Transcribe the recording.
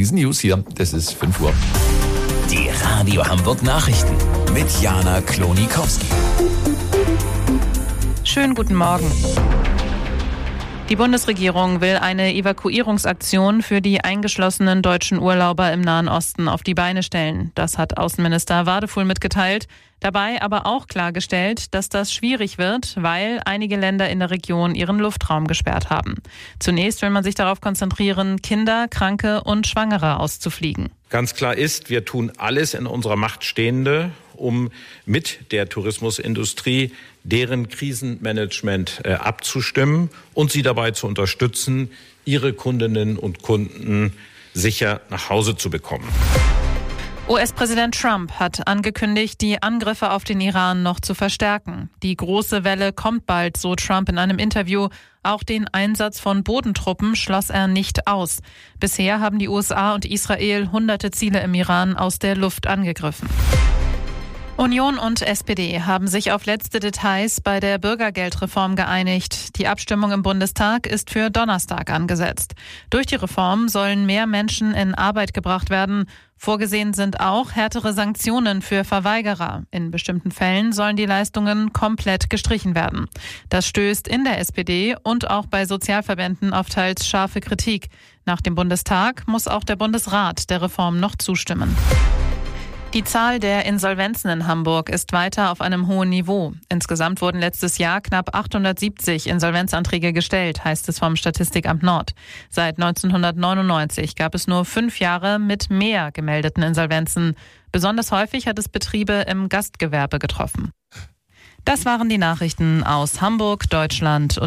diesen News hier. Das ist 5 Uhr. Die Radio Hamburg Nachrichten mit Jana Klonikowski. Schönen guten Morgen. Die Bundesregierung will eine Evakuierungsaktion für die eingeschlossenen deutschen Urlauber im Nahen Osten auf die Beine stellen. Das hat Außenminister Wadefuhl mitgeteilt. Dabei aber auch klargestellt, dass das schwierig wird, weil einige Länder in der Region ihren Luftraum gesperrt haben. Zunächst will man sich darauf konzentrieren, Kinder, Kranke und Schwangere auszufliegen. Ganz klar ist, wir tun alles in unserer Macht Stehende, um mit der Tourismusindustrie deren Krisenmanagement abzustimmen und sie dabei zu unterstützen, ihre Kundinnen und Kunden sicher nach Hause zu bekommen. US-Präsident Trump hat angekündigt, die Angriffe auf den Iran noch zu verstärken. Die große Welle kommt bald, so Trump in einem Interview. Auch den Einsatz von Bodentruppen schloss er nicht aus. Bisher haben die USA und Israel hunderte Ziele im Iran aus der Luft angegriffen. Union und SPD haben sich auf letzte Details bei der Bürgergeldreform geeinigt. Die Abstimmung im Bundestag ist für Donnerstag angesetzt. Durch die Reform sollen mehr Menschen in Arbeit gebracht werden. Vorgesehen sind auch härtere Sanktionen für Verweigerer. In bestimmten Fällen sollen die Leistungen komplett gestrichen werden. Das stößt in der SPD und auch bei Sozialverbänden auf teils scharfe Kritik. Nach dem Bundestag muss auch der Bundesrat der Reform noch zustimmen. Die Zahl der Insolvenzen in Hamburg ist weiter auf einem hohen Niveau. Insgesamt wurden letztes Jahr knapp 870 Insolvenzanträge gestellt, heißt es vom Statistikamt Nord. Seit 1999 gab es nur 5 Jahre mit mehr gemeldeten Insolvenzen. Besonders häufig hat es Betriebe im Gastgewerbe getroffen. Das waren die Nachrichten aus Hamburg, Deutschland und